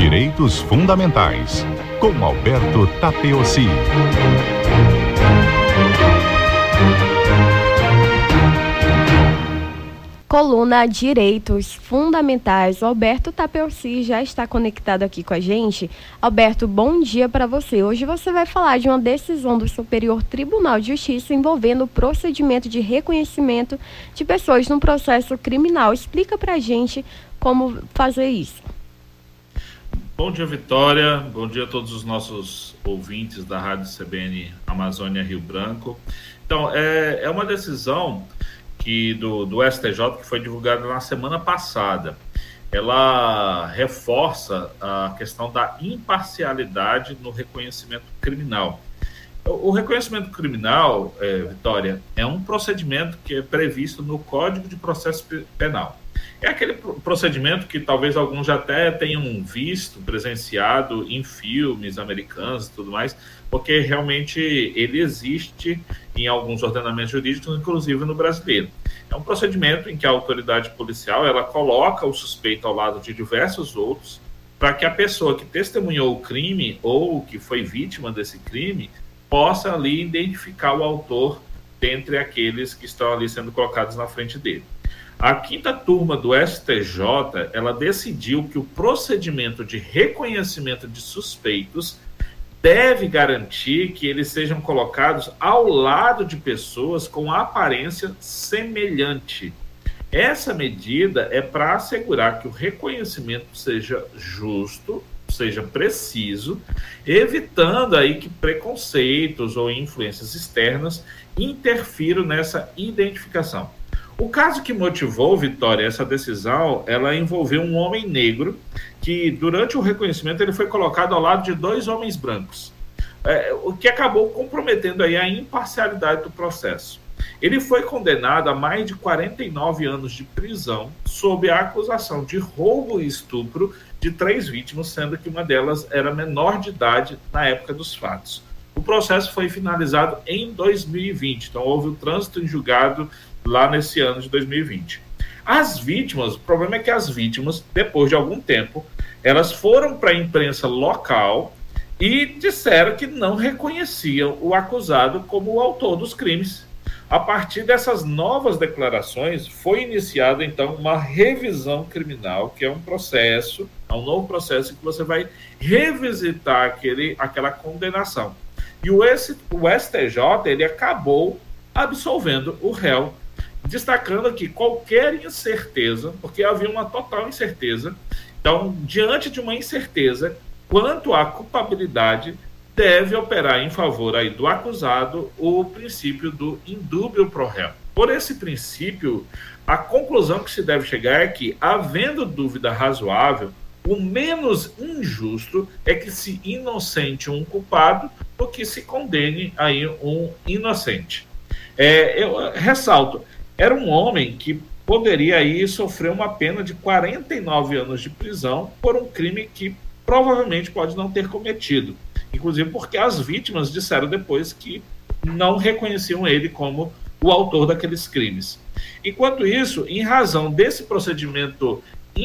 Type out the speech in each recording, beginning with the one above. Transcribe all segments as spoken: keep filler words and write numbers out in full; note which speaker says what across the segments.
Speaker 1: Direitos Fundamentais, com Alberto Tapeossi.
Speaker 2: Coluna Direitos Fundamentais. O Alberto Tapeossi já está conectado aqui com a gente. Alberto, bom dia para você. Hoje você vai falar de uma decisão do Superior Tribunal de Justiça envolvendo o procedimento de reconhecimento de pessoas num processo criminal. Explica para a gente como fazer isso.
Speaker 3: Bom dia, Vitória. Bom dia a todos os nossos ouvintes da Rádio C B N Amazônia Rio Branco. Então, é, é uma decisão que do, do S T J que foi divulgada na semana passada. Ela reforça a questão da imparcialidade no reconhecimento criminal. O, o reconhecimento criminal, é, Vitória, é um procedimento que é previsto no Código de Processo Penal. É aquele procedimento que talvez alguns já até tenham visto, presenciado em filmes americanos e tudo mais, porque realmente ele existe em alguns ordenamentos jurídicos, inclusive no brasileiro. É um procedimento em que a autoridade policial ela coloca o suspeito ao lado de diversos outros para que a pessoa que testemunhou o crime ou que foi vítima desse crime possa ali identificar o autor dentre aqueles que estão ali sendo colocados na frente dele. A quinta turma do S T J, ela decidiu que o procedimento de reconhecimento de suspeitos deve garantir que eles sejam colocados ao lado de pessoas com aparência semelhante. Essa medida é para assegurar que o reconhecimento seja justo, seja preciso, evitando aí que preconceitos ou influências externas interfiram nessa identificação. O caso que motivou, Vitória, essa decisão, ela envolveu um homem negro que, durante o reconhecimento, ele foi colocado ao lado de dois homens brancos, é, o que acabou comprometendo aí a imparcialidade do processo. Ele foi condenado a mais de quarenta e nove anos de prisão sob a acusação de roubo e estupro de três vítimas, sendo que uma delas era menor de idade na época dos fatos. O processo foi finalizado em dois mil e vinte, então houve o trânsito em julgado lá nesse ano de dois mil e vinte. As vítimas, o problema é que as vítimas, depois de algum tempo, elas foram para a imprensa local e disseram que não reconheciam o acusado como o autor dos crimes. A partir dessas novas declarações, foi iniciada, então, uma revisão criminal, que é um processo, é um novo processo que você vai revisitar aquele, aquela condenação. E o, S, o S T J, ele acabou absolvendo o réu, destacando que qualquer incerteza, porque havia uma total incerteza, então, diante de uma incerteza, quanto à culpabilidade, deve operar em favor aí do acusado o princípio do indúbio pro réu. Por esse princípio, a conclusão que se deve chegar é que, havendo dúvida razoável, o menos injusto é que se inocente um culpado do que se condene aí um inocente. É, eu ressalto, era um homem que poderia aí sofrer uma pena de quarenta e nove anos de prisão por um crime que provavelmente pode não ter cometido. Inclusive porque as vítimas disseram depois que não reconheciam ele como o autor daqueles crimes. Enquanto isso, em razão desse procedimento,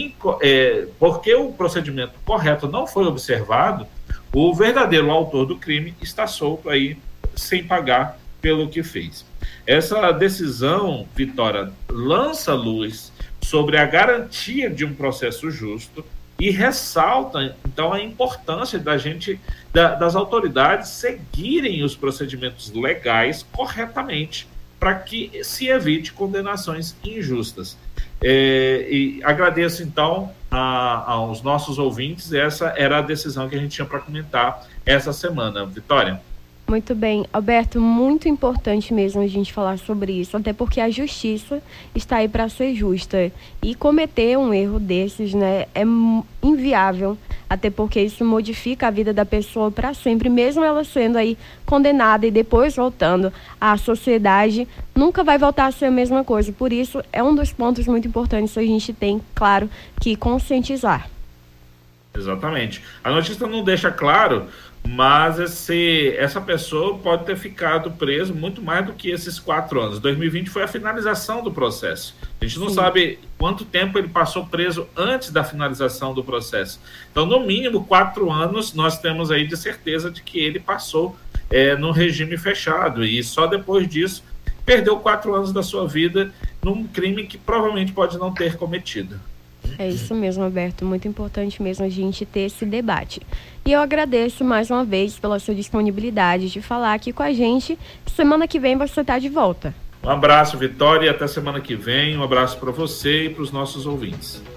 Speaker 3: é, porque o procedimento correto não foi observado, o verdadeiro autor do crime está solto aí sem pagar pelo que fez. Essa decisão, Vitória, lança luz sobre a garantia de um processo justo e ressalta, então, a importância da gente, da, das autoridades seguirem os procedimentos legais corretamente para que se evite condenações injustas. É, e agradeço, então, a, aos nossos ouvintes. Essa era a decisão que a gente tinha para comentar essa semana. Vitória?
Speaker 2: Muito bem, Alberto, muito importante mesmo a gente falar sobre isso, até porque a justiça está aí para ser justa e cometer um erro desses, né, é inviável, até porque isso modifica a vida da pessoa para sempre, mesmo ela sendo aí condenada e depois voltando à sociedade, nunca vai voltar a ser a mesma coisa. Por isso, é um dos pontos muito importantes que a gente tem, claro, que conscientizar.
Speaker 3: Exatamente. A notícia não deixa claro, mas esse, essa pessoa pode ter ficado preso muito mais do que esses quatro anos. dois mil e vinte foi a finalização do processo. A gente não Sim. sabe quanto tempo ele passou preso antes da finalização do processo. Então, no mínimo, quatro anos nós temos aí de certeza de que ele passou é, no regime fechado. E só depois disso perdeu quatro anos da sua vida num crime que provavelmente pode não ter cometido.
Speaker 2: É isso mesmo, Alberto. Muito importante mesmo a gente ter esse debate. E eu agradeço mais uma vez pela sua disponibilidade de falar aqui com a gente. Semana que vem você está de volta.
Speaker 3: Um abraço, Vitória, e até semana que vem. Um abraço para você e para os nossos ouvintes.